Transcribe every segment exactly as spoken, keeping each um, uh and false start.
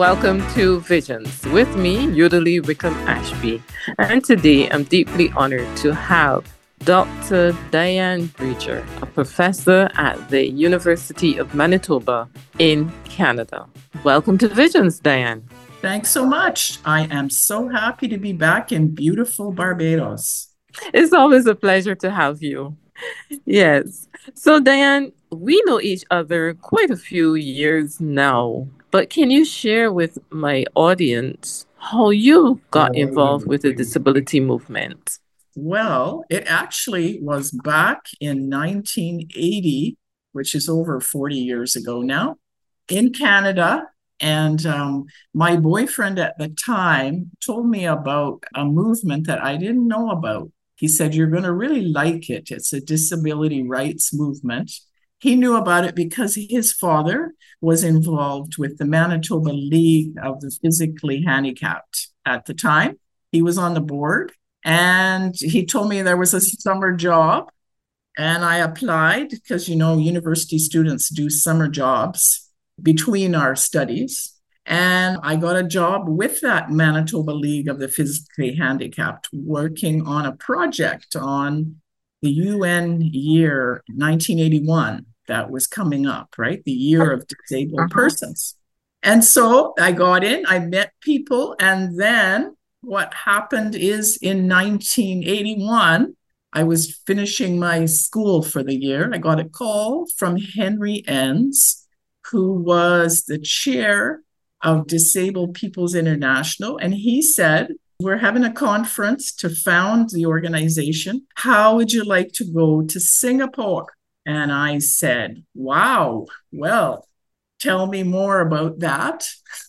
welcome to Visions with me, Udali Wickham Ashby. And today I'm deeply honored to have Doctor Diane Breacher, a professor at the University of Manitoba in Canada. Welcome to Visions, Diane. Thanks so much. I am so happy to be back in beautiful Barbados. It's always a pleasure to have you. Yes. So, Diane, we know each other quite a few years now, but can you share with my audience how you got involved with the disability movement? Well, it actually was back in nineteen eighty, which is over forty years ago now, in Canada. And um, my boyfriend at the time told me about a movement that I didn't know about. He said, "You're going to really like it. It's a disability rights movement." He knew about it because his father was involved with the Manitoba League of the Physically Handicapped at the time. He was on the board, and he told me there was a summer job, and I applied because, you know, university students do summer jobs between our studies. And I got a job with that Manitoba League of the Physically Handicapped, working on a project on the U N year nineteen eighty-one that was coming up, right? The year of disabled Uh-huh. persons. And so I got in, I met people, and then what happened is in nineteen eighty-one, I was finishing my school for the year. I got a call from Henry Enns, who was the chair of Disabled Peoples International. And he said, "We're having a conference to found the organization. How would you like to go to Singapore?" And I said, "Wow, well, tell me more about that."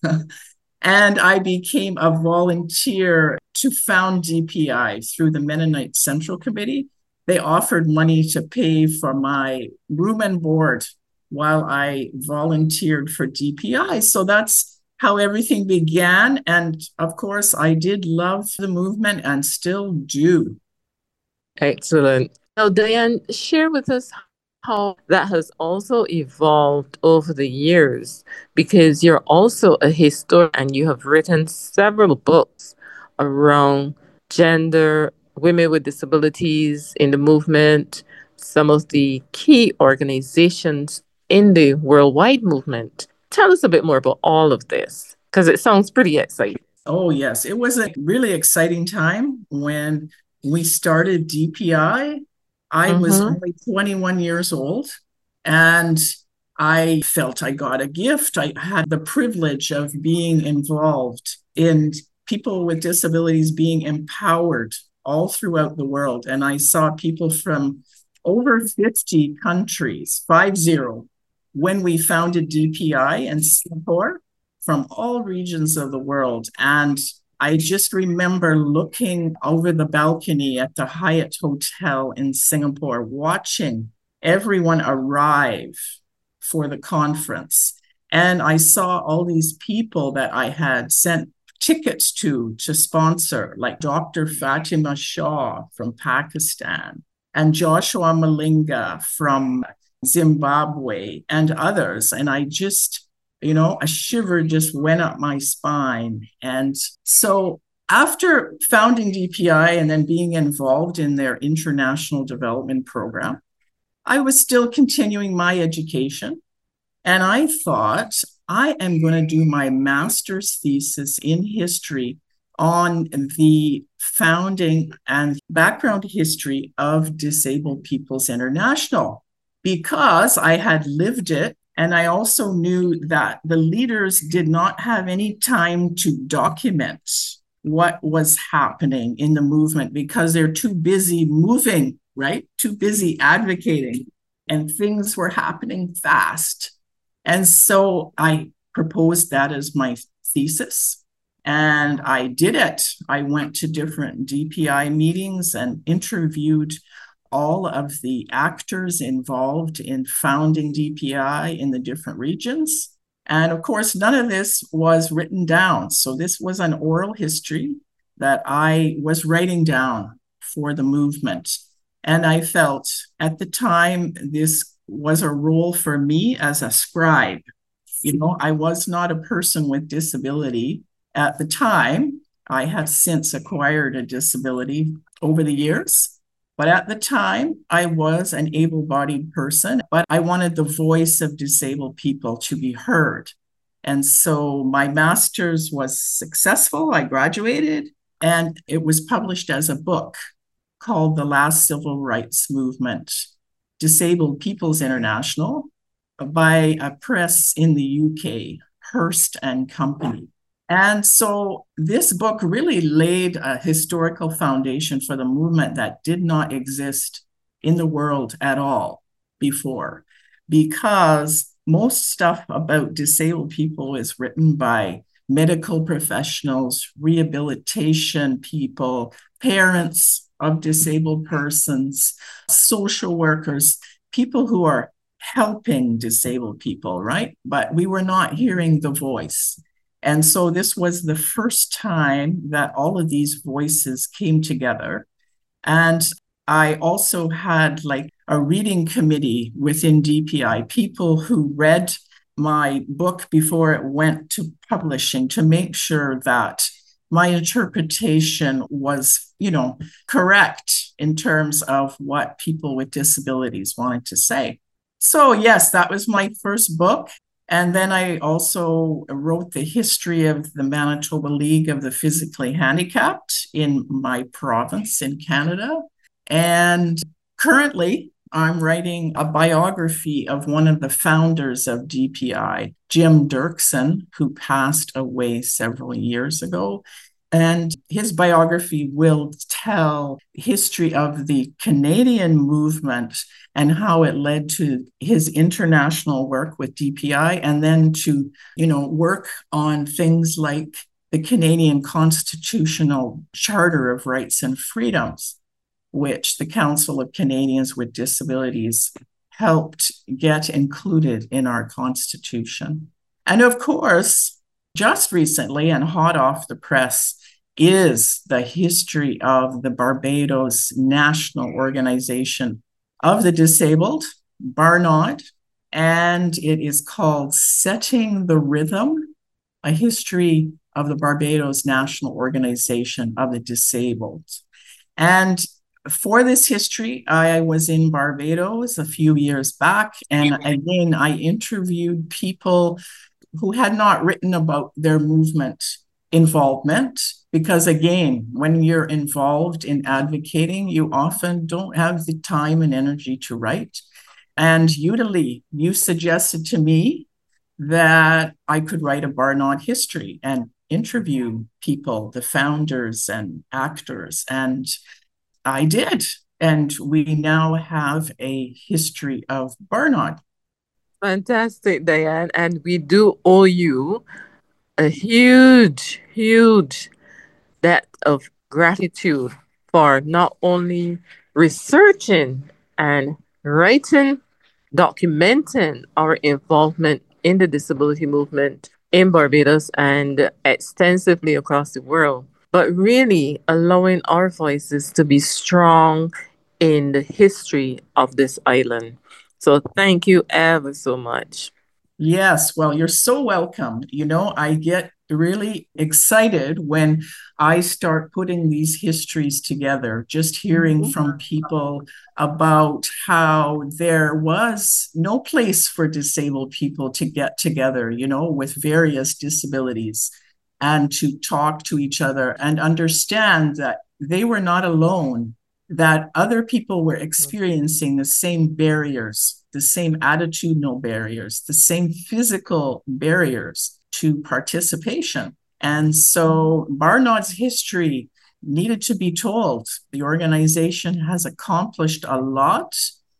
And I became a volunteer to found D P I through the Mennonite Central Committee. They offered money to pay for my room and board while I volunteered for D P I. So that's how everything began. And of course, I did love the movement and still do. Excellent. Now, Diane, share with us how that has also evolved over the years, because you're also a historian and you have written several books around gender, women with disabilities in the movement, some of the key organizations in the worldwide movement. Tell us a bit more about all of this, because it sounds pretty exciting. Oh, yes. It was a really exciting time when we started D P I. I was Mm-hmm. only twenty-one years old, and I felt I got a gift. I had the privilege of being involved in people with disabilities being empowered all throughout the world. And I saw people from over fifty countries, five zero, when we founded D P I in Singapore, from all regions of the world. And I just remember looking over the balcony at the Hyatt Hotel in Singapore, watching everyone arrive for the conference. And I saw all these people that I had sent tickets to to sponsor, like Doctor Fatima Shah from Pakistan and Joshua Malinga from Zimbabwe and others. And I just, you know, a shiver just went up my spine. And so after founding D P I and then being involved in their international development program, I was still continuing my education. And I thought, I am going to do my master's thesis in history on the founding and background history of Disabled Peoples International, because I had lived it. And I also knew that the leaders did not have any time to document what was happening in the movement because they're too busy moving, right? Too busy advocating, and things were happening fast. And so I proposed that as my thesis, and I did it. I went to different D P I meetings and interviewed all of the actors involved in founding D P I in the different regions. And of course, none of this was written down. So this was an oral history that I was writing down for the movement. And I felt at the time this was a role for me as a scribe You know, I was not a person with disability at the time. I have since acquired a disability over the years. But at the time, I was an able bodied person, but I wanted the voice of disabled people to be heard. And so my master's was successful. I graduated, and it was published as a book called The Last Civil Rights Movement, Disabled Peoples International, by a press in the U K, Hearst and Company. And so this book really laid a historical foundation for the movement that did not exist in the world at all before, because most stuff about disabled people is written by medical professionals, rehabilitation people, parents of disabled persons, social workers, people who are helping disabled people, right? But we were not hearing the voice. And so this was the first time that all of these voices came together. And I also had like a reading committee within D P I, people who read my book before it went to publishing to make sure that my interpretation was, you know, correct in terms of what people with disabilities wanted to say. So yes, that was my first book. And then I also wrote the history of the Manitoba League of the Physically Handicapped in my province in Canada. And currently, I'm writing a biography of one of the founders of D P I, Jim Dirksen, who passed away several years ago. And his biography will tell history of the Canadian movement and how it led to his international work with D P I, and then to, you know, work on things like the Canadian Constitutional Charter of Rights and Freedoms, which the Council of Canadians with Disabilities helped get included in our Constitution. And of course, just recently and hot off the press is the history of the Barbados National Organization of the Disabled, BARNOD, and it is called Setting the Rhythm, a history of the Barbados National Organization of the Disabled. And for this history, I was in Barbados a few years back, and again, I interviewed people who had not written about their movement involvement, because again, when you're involved in advocating, you often don't have the time and energy to write. And Udally, you suggested to me that I could write a BARNOD history and interview people, the founders and actors, and I did. And we now have a history of BARNOD. Fantastic, Diane. And we do owe you a huge, huge debt of gratitude for not only researching and writing, documenting our involvement in the disability movement in Barbados and extensively across the world, but really allowing our voices to be strong in the history of this island. So thank you ever so much. Yes, well, you're so welcome. You know, I get really excited when I start putting these histories together, just hearing from people about how there was no place for disabled people to get together, you know, with various disabilities and to talk to each other and understand that they were not alone, that other people were experiencing the same barriers, the same attitudinal barriers, the same physical barriers to participation. And so BARNOD's history needed to be told. The organization has accomplished a lot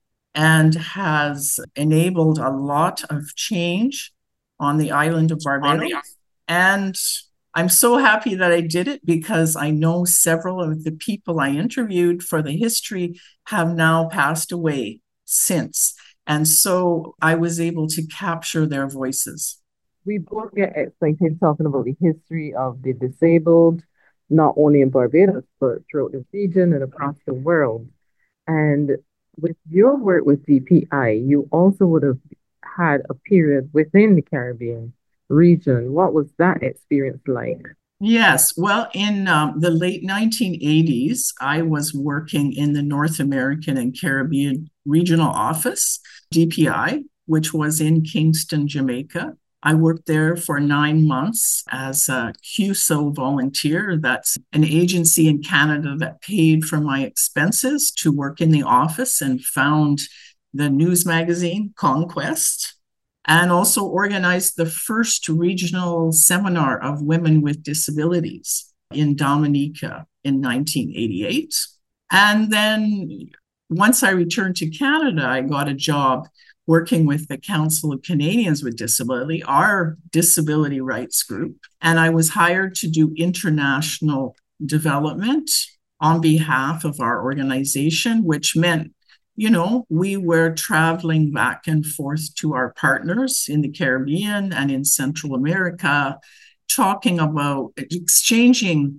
and has enabled a lot of change on the island of Barbados. And I'm so happy that I did it, because I know several of the people I interviewed for the history have now passed away since. And so I was able to capture their voices. We both get excited talking about the history of the disabled, not only in Barbados, but throughout the region and across the world. And with your work with D P I, you also would have had a period within the Caribbean region. What was that experience like? Yes, well, in um, the late nineteen eighties, I was working in the North American and Caribbean Regional Office, D P I, which was in Kingston, Jamaica. I worked there for nine months as a Q S O volunteer. That's an agency in Canada that paid for my expenses to work in the office and found the news magazine Conquest, and also organized the first regional seminar of women with disabilities in Dominica in nineteen eighty-eight. And then once I returned to Canada, I got a job working with the Council of Canadians with Disability, our disability rights group. And I was hired to do international development on behalf of our organization, which meant, you know, we were traveling back and forth to our partners in the Caribbean and in Central America, talking about exchanging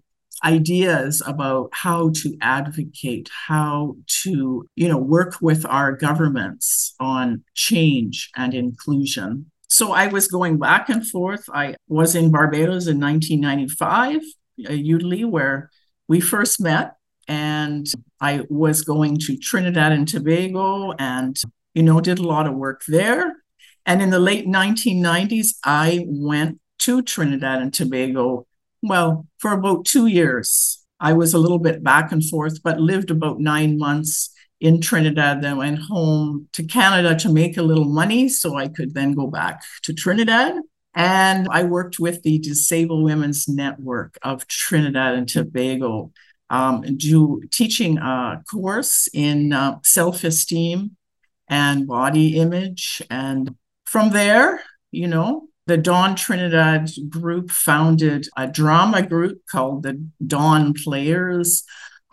ideas about how to advocate, how to, you know, work with our governments on change and inclusion. So I was going back and forth. I was in Barbados in nineteen ninety-five, Udally, where we first met. And I was going to Trinidad and Tobago and, you know, did a lot of work there. And in the late nineteen nineties, I went to Trinidad and Tobago, well, for about two years. I was a little bit back and forth, but lived about nine months in Trinidad, then went home to Canada to make a little money so I could then go back to Trinidad. And I worked with the Disabled Women's Network of Trinidad and Tobago, Um, do teaching a course in uh, self-esteem and body image. And from there, you know, the Dawn Trinidad group founded a drama group called the Dawn Players,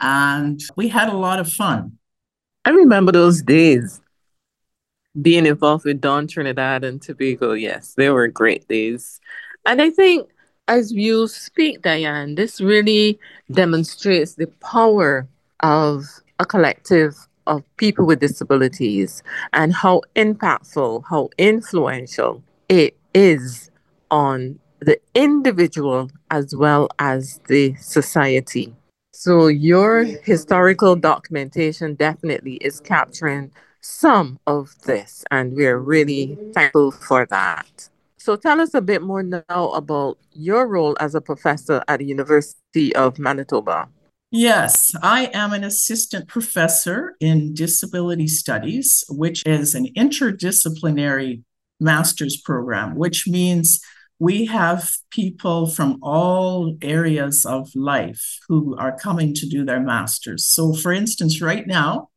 and we had a lot of fun. I remember those days being involved with Dawn Trinidad and Tobago. Yes, they were great days. And I think as you speak, Diane, this really demonstrates the power of a collective of people with disabilities and how impactful, how influential it is on the individual as well as the society. So, your historical documentation definitely is capturing some of this, and we're really thankful for that. So tell us a bit more now about your role as a professor at the University of Manitoba. Yes, I am an assistant professor in disability studies, which is an interdisciplinary master's program, which means we have people from all areas of life who are coming to do their master's. So, for instance, right now,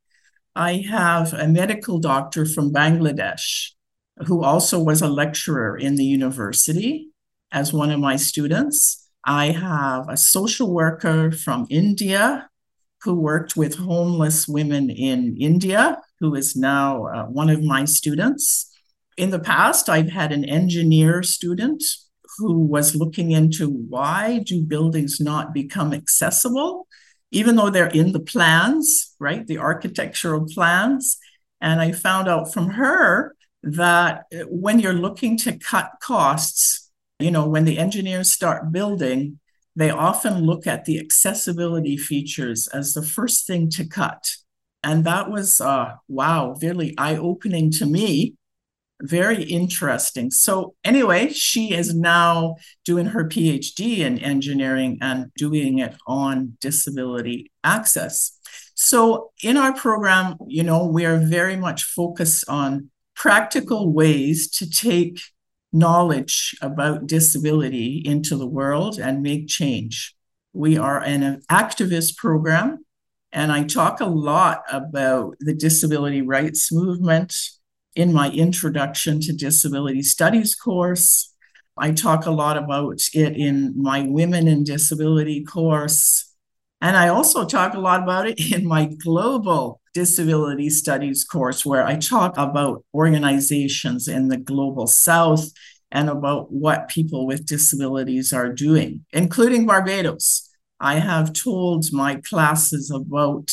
I have a medical doctor from Bangladesh who also was a lecturer in the university as one of my students. I have a social worker from India who worked with homeless women in India, who is now uh, one of my students. In the past, I've had an engineer student who was looking into why do buildings not become accessible, even though they're in the plans, right? The architectural plans. And I found out from her that when you're looking to cut costs, you know, when the engineers start building, they often look at the accessibility features as the first thing to cut. And that was, uh, wow, really eye-opening to me. Very interesting. So anyway, she is now doing her PhD in engineering and doing it on disability access. So in our program, you know, we are very much focused on practical ways to take knowledge about disability into the world and make change. We are an activist program, and I talk a lot about the disability rights movement in my Introduction to Disability Studies course. I talk a lot about it in my Women in Disability course. And I also talk a lot about it in my Global Disability Studies course, where I talk about organizations in the Global South and about what people with disabilities are doing, including Barbados. I have told my classes about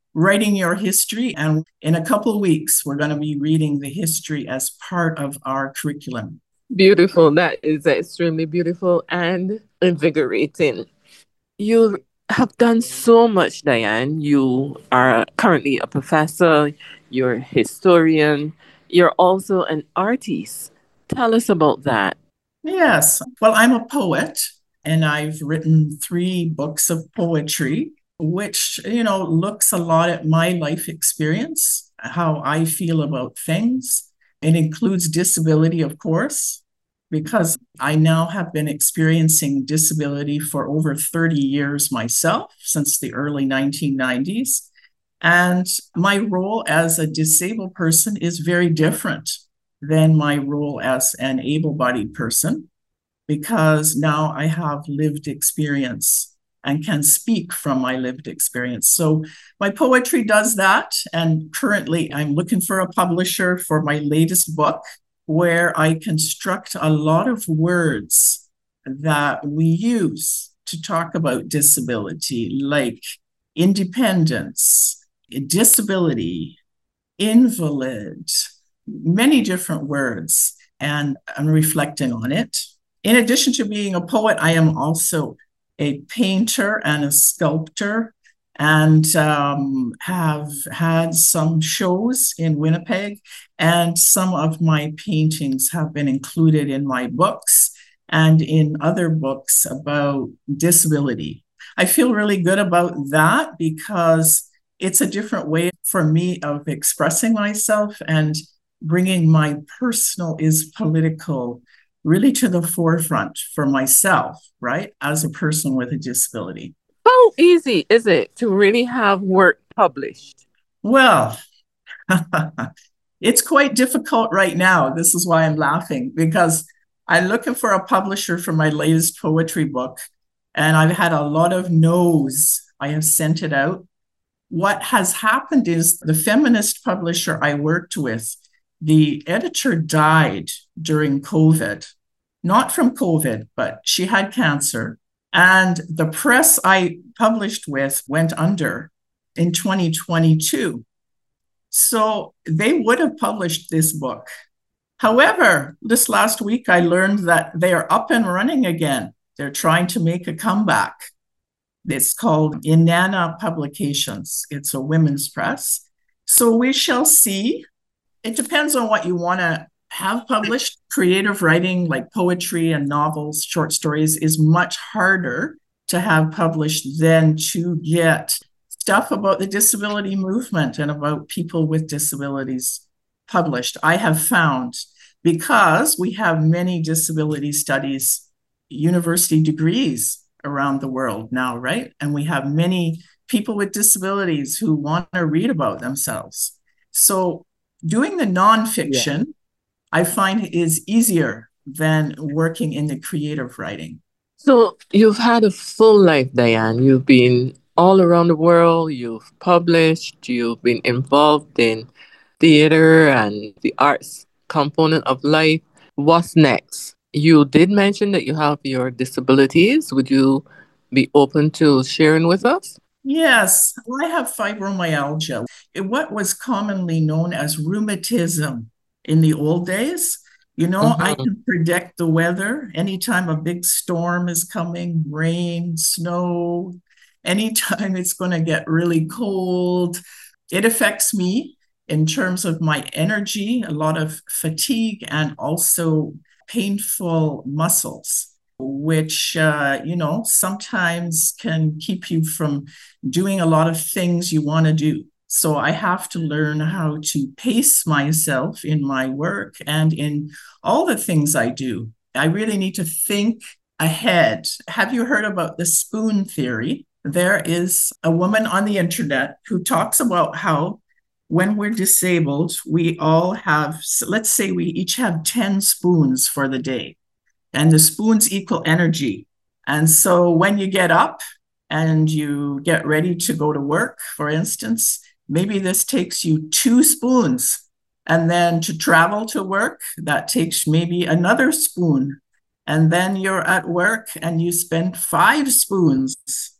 writing your history. And in a couple of weeks, we're going to be reading the history as part of our curriculum. Beautiful. That is extremely beautiful and invigorating. You have done so much, Diane. You are currently a professor, you're a historian, you're also an artist. Tell us about that. Yes. Well, I'm a poet and I've written three books of poetry, which, you know, looks a lot at my life experience, how I feel about things. It includes disability, of course, because I now have been experiencing disability for over thirty years myself, since the early nineteen nineties. And my role as a disabled person is very different than my role as an able-bodied person, because now I have lived experience and can speak from my lived experience. So my poetry does that. And currently I'm looking for a publisher for my latest book, where I construct a lot of words that we use to talk about disability, like independence, disability, invalid, many different words, and I'm reflecting on it. In addition to being a poet, I am also a painter and a sculptor, and um, have had some shows in Winnipeg, and some of my paintings have been included in my books and in other books about disability. I feel really good about that because it's a different way for me of expressing myself and bringing my personal is political really to the forefront for myself, right, as a person with a disability. How easy is it to really have work published? Well, it's quite difficult right now. This is why I'm laughing, because I'm looking for a publisher for my latest poetry book, and I've had a lot of no's. I have sent it out. What has happened is the feminist publisher I worked with, the editor died during COVID, not from COVID, but she had cancer. And the press I published with went under in twenty twenty-two. So they would have published this book. However, this last week, I learned that they are up and running again. They're trying to make a comeback. It's called Inanna Publications. It's a women's press. So we shall see. It depends on what you want to have published. Creative writing, like poetry and novels, short stories, is much harder to have published than to get stuff about the disability movement and about people with disabilities published. I have found, because we have many disability studies university degrees around the world now, right? And we have many people with disabilities who want to read about themselves. So doing the nonfiction, yeah, I find is easier than working in the creative writing. So you've had a full life, Diane. You've been all around the world, you've published, you've been involved in theater and the arts component of life. What's next? You did mention that you have your disabilities. Would you be open to sharing with us? Yes, I have fibromyalgia, what was commonly known as rheumatism in the old days. You know, mm-hmm. I can predict the weather. Anytime a big storm is coming, rain, snow, anytime it's going to get really cold, it affects me in terms of my energy, a lot of fatigue, and also painful muscles, which, uh, you know, sometimes can keep you from doing a lot of things you want to do. So I have to learn how to pace myself in my work and in all the things I do. I really need to think ahead. Have you heard about the spoon theory? There is a woman on the internet who talks about how when we're disabled, we all have, let's say we each have ten spoons for the day, and the spoons equal energy. And so when you get up and you get ready to go to work, for instance, maybe this takes you two spoons. And then to travel to work, that takes maybe another spoon. And then you're at work and you spend five spoons.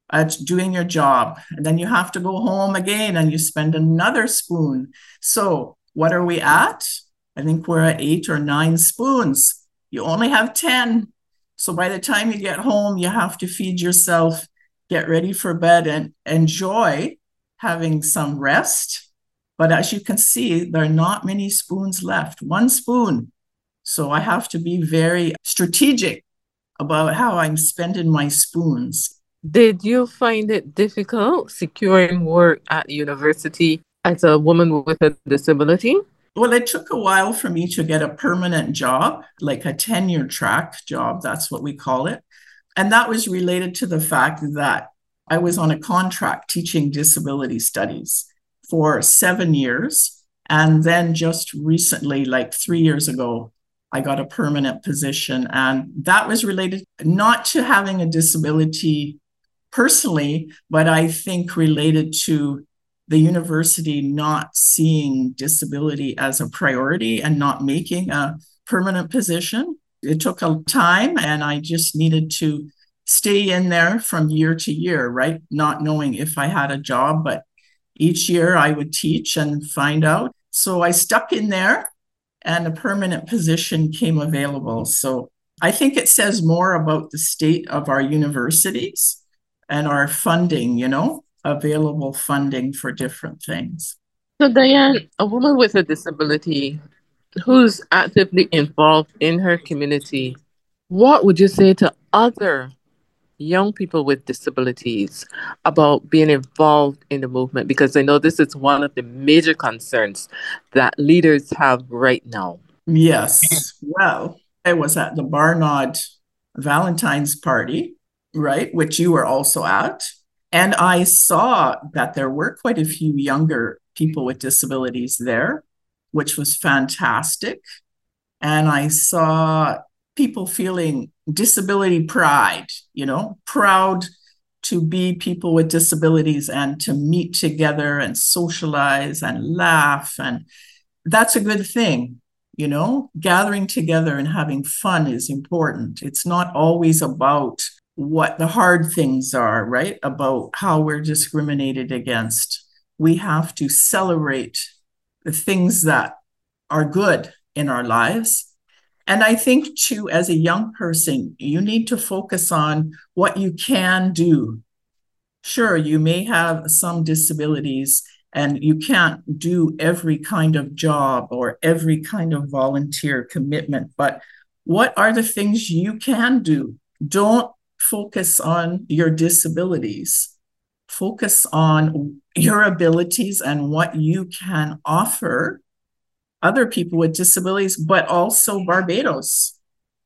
at doing your job. And then you have to go home again and you spend another spoon. So what are we at? I think we're at eight or nine spoons. You only have ten. So by the time you get home, you have to feed yourself, get ready for bed, and enjoy having some rest. But as you can see, there are not many spoons left, one spoon. So I have to be very strategic about how I'm spending my spoons. Did you find it difficult securing work at university as a woman with a disability? Well, it took a while for me to get a permanent job, like a tenure track job. That's what we call it. And that was related to the fact that I was on a contract teaching disability studies for seven years. And then just recently, like three years ago, I got a permanent position. And that was related not to having a disability personally, but I think related to the university not seeing disability as a priority and not making a permanent position. It took a time, and I just needed to stay in there from year to year, right? Not knowing if I had a job, but each year I would teach and find out. So I stuck in there and a permanent position came available. So I think it says more about the state of our universities and our funding, you know, available funding for different things. So, Diane, a woman with a disability who's actively involved in her community, what would you say to other young people with disabilities about being involved in the movement? Because I know this is one of the major concerns that leaders have right now. Yes. Well, I was at the Barnard Valentine's party, right, which you were also at. And I saw that there were quite a few younger people with disabilities there, which was fantastic. And I saw people feeling disability pride, you know, proud to be people with disabilities and to meet together and socialize and laugh. And that's a good thing, you know, gathering together and having fun is important. It's not always about what the hard things are, right? About how we're discriminated against. We have to celebrate the things that are good in our lives. And I think too, as a young person, you need to focus on what you can do. Sure, you may have some disabilities and you can't do every kind of job or every kind of volunteer commitment, but what are the things you can do? Don't focus on your disabilities. Focus on your abilities and what you can offer other people with disabilities, but also Barbados.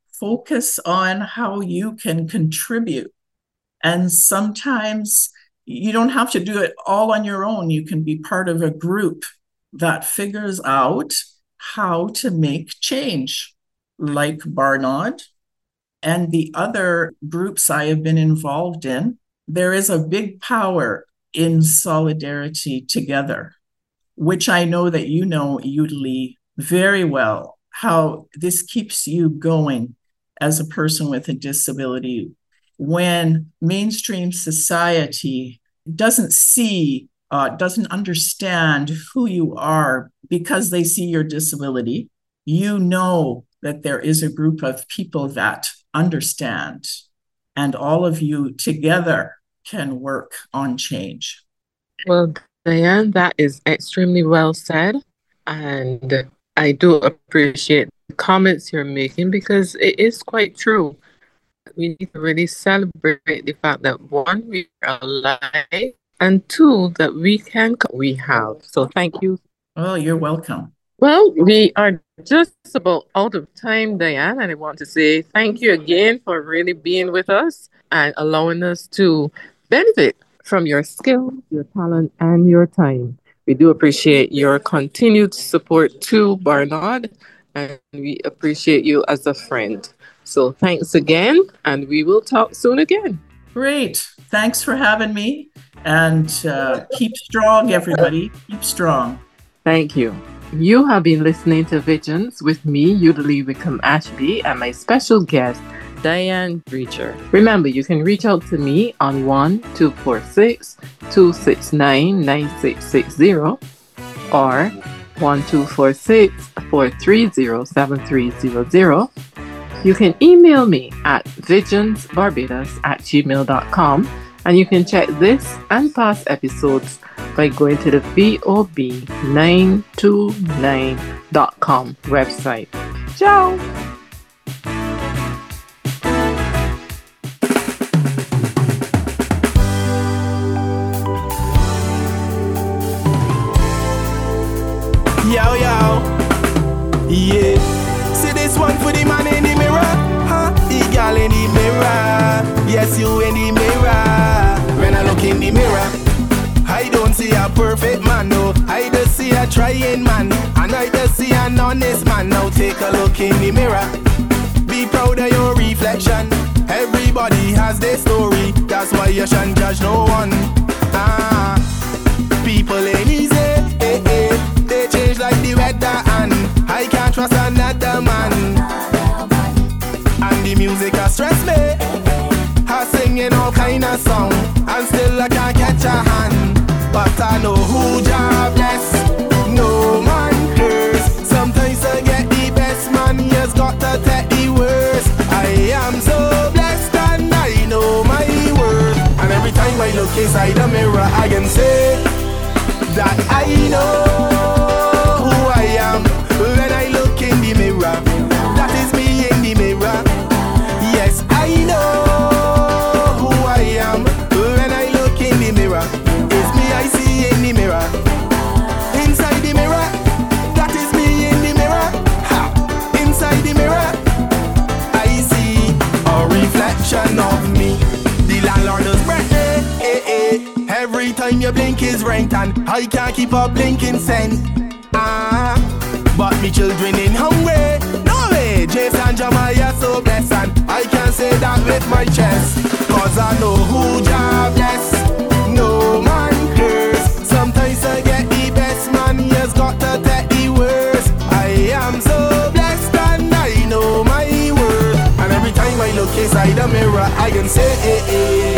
Focus on how you can contribute. And sometimes you don't have to do it all on your own. You can be part of a group that figures out how to make change, like Barnard and the other groups I have been involved in. There is a big power in solidarity together, which I know that you know, Yudalee, very well, how this keeps you going as a person with a disability. When mainstream society doesn't see, uh, doesn't understand who you are because they see your disability, you know that there is a group of people that understand, and all of you together can work on change. Well, Diane, that is extremely well said. And I do appreciate the comments you're making because it is quite true. We need to really celebrate the fact that one, we are alive, and two, that we can, we have. So thank you. Oh, you're welcome. Well, we are just about out of time, Diane, and I want to say thank you again for really being with us and allowing us to benefit from your skill, your talent, and your time. We do appreciate your continued support to Barnard, and we appreciate you as a friend. So thanks again, and we will talk soon again. Great. Thanks for having me, and uh, keep strong, everybody. Keep strong. Thank you. You have been listening to Visions with me, Yudalee Wickham Ashby, and my special guest, Diane Reacher. Remember, you can reach out to me on one two four six, two six nine, nine six six zero or one two four six, four three zero, seven three zero zero. You can email me at vigionsbarbados at gmail dot com, and you can check this and past episodes by going to the V O B nine two nine dot com website. Ciao! Yo, yo, yeah. See this one for the man in the mirror, huh? The girl in the mirror, yes, you in the mirror. When I look in the mirror, I don't see a perfect man, no. I just see a trying man, and I just see an honest man. Now take a look in the mirror. Be proud of your reflection. Everybody has their story, that's why you shouldn't judge no one. Ah, people ain't easy, eh, eh. They change like the weather, and I can't trust another man. And the music has stressed me. I singing all kind of song, and still I can't catch a hand. But I know who job bless, no man curse. Sometimes I get the best man, he has got to take the worst. I am so blessed and I know my worth. And every time I look inside the mirror, I can say that I know who I am. When I look in the mirror, that is me in the mirror. Yes, I know who I am. When I look in the mirror, it's me I see in the mirror. Inside the mirror, that is me in the mirror. Ha! Inside the mirror, I see a reflection of me. The landlord is breath, eh, eh, eh. Every time you blink is rent, and I can't keep up blinking cent. Ah, but me children in hungry. No way, James and Jamaiah so blessed, and I can say that with my chest. Cause I know who Jah bless, no man curse. Sometimes I get the best man, he has got to take the worst. I am so blessed and I know my worth. And every time I look inside the mirror, I can say, eh, eh.